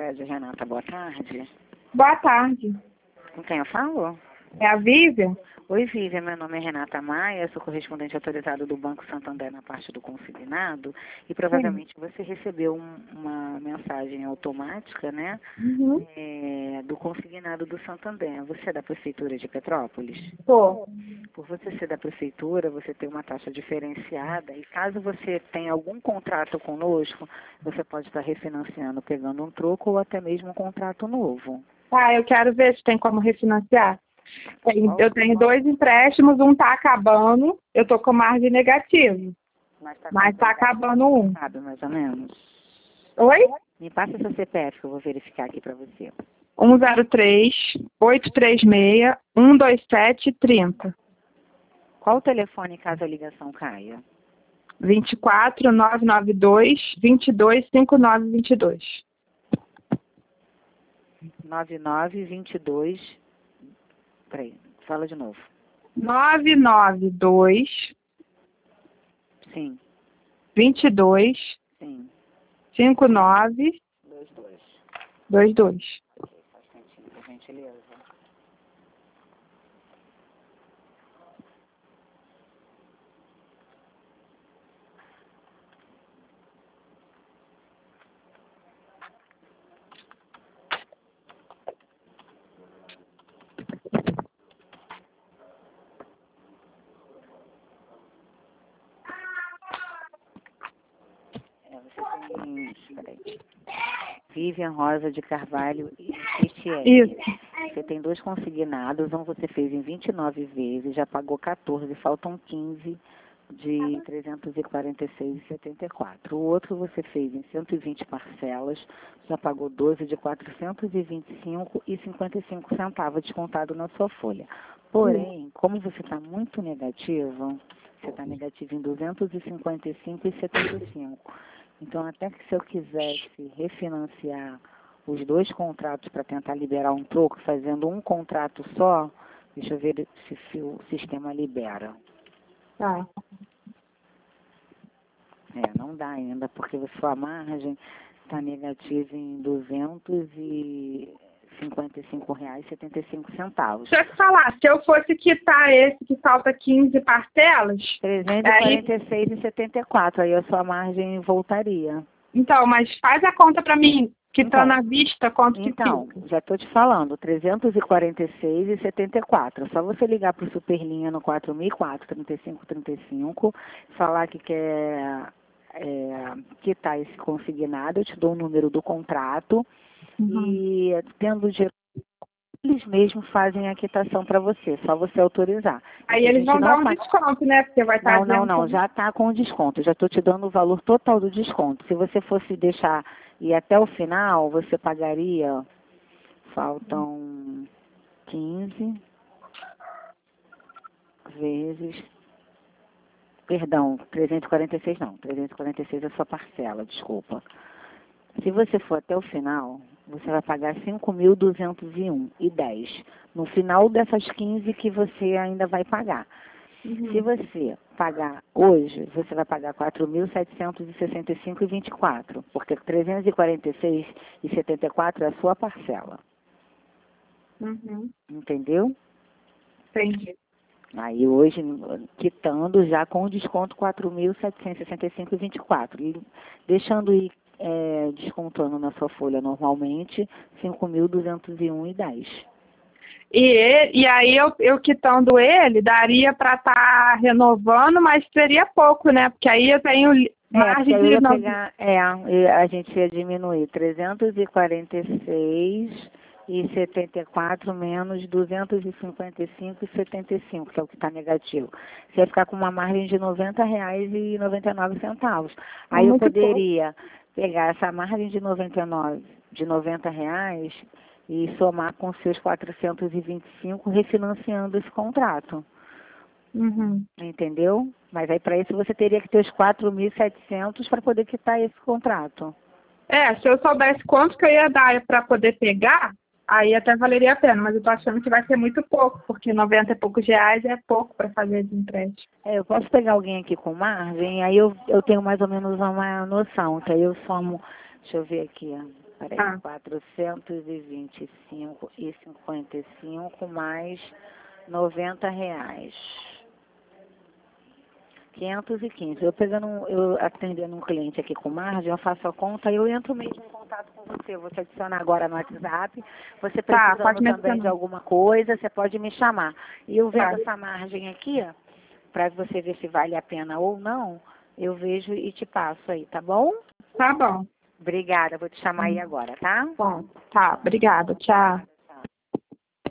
Sicredi, Renata, boa tarde. Boa tarde. Com quem eu falo? É a Vivian? Oi, Vivian, meu nome é Renata Maia, sou correspondente autorizado do Banco Santander na parte do consignado e provavelmente você recebeu uma mensagem automática, né, Uhum. do consignado do Santander. Você é da Prefeitura de Petrópolis? Tô. Por você ser da Prefeitura, você tem uma taxa diferenciada e caso você tenha algum contrato conosco, você pode estar refinanciando, pegando um troco ou até mesmo um contrato novo. Tá, eu quero ver se tem como refinanciar. Eu tenho 2 empréstimos, um tá acabando, eu tô com margem negativa, mas tá acabando um. Sabe, mais ou menos? Oi? Me passa seu CPF que eu vou verificar aqui para você. 103-836-127-30. Qual o telefone caso a ligação caia? 24-992-22-5922. 9922. Peraí, fala de novo. 992 Sim, 22 sim. 59 22. 22. Faz cantinho, por gentileza. Você tem... Peraí. Vivian Rosa de Carvalho e Etienne. Isso. Você tem 2 consignados, um você fez em 29 vezes, já pagou 14, faltam 15 de 346,74. O outro você fez em 120 parcelas, já pagou 12 de 425,55 centavos descontado na sua folha. Porém, como você está muito negativo, você está negativo em 255,75. Então, até que se eu quisesse refinanciar os 2 contratos para tentar liberar um troco, fazendo um contrato só, deixa eu ver se o sistema libera. Tá. Não dá ainda, porque a sua margem está negativa em R$ 255,75. Deixa eu te falar, se eu fosse quitar esse que falta 15 parcelas, aí, 346,74, aí a sua margem voltaria. então, mas faz a conta para mim, quitando Então, à vista, quanto que Então, fica. já estou te falando, 346,74. É só você ligar para o Superlinha no 4004-3535, falar que quer quitar esse consignado, eu te dou o número do contrato e tendo dinheiro, eles mesmos fazem a quitação para você, só você autorizar. Aí eles vão dar um desconto, né? Porque vai estar Não, já está com desconto, já estou te dando o valor total do desconto. Se você fosse deixar ir até o final, você pagaria, faltam 15 vezes, perdão, 346 não, 346 é a sua parcela, desculpa. Se você for até o final, você vai pagar 5.201,10 no final dessas 15 que você ainda vai pagar. Se você pagar hoje, você vai pagar 4.765,24, porque 346,74 é a sua parcela. Entendeu? Entendi. Aí hoje, quitando já com o desconto 4.765,24. E deixando ir descontando na sua folha normalmente 5.201,10. E aí eu quitando ele, daria para estar renovando, mas seria pouco, né? Porque aí eu tenho margem eu de... ia pegar, a gente ia diminuir 346,74 menos 255,75, que é o que está negativo. Você ia ficar com uma margem de R$ 90,99. Aí eu poderia pegar essa margem de R$ 90 e somar com seus 425, refinanciando esse contrato. Entendeu? Mas aí para isso você teria que ter os 4.700 para poder quitar esse contrato. Se eu soubesse quanto que eu ia dar para poder pegar, aí até valeria a pena, mas eu tô achando que vai ser muito pouco, porque 90 e poucos reais é pouco para fazer de empréstimo. Eu posso pegar alguém aqui com margem, aí eu tenho mais ou menos uma noção, que aí eu somo, deixa eu ver aqui, Peraí, 425,55 mais R$ 90. 515. Eu atendendo um cliente aqui com margem, eu faço a conta e eu entro mesmo em contato com você. Eu vou te adicionar agora no WhatsApp. Você precisando também de alguma coisa, você pode me chamar. E eu vendo essa margem aqui, para você ver se vale a pena ou não, eu vejo e te passo aí, tá bom? Tá bom. Obrigada, vou te chamar aí agora, tá? Bom, tá, obrigada, tchau.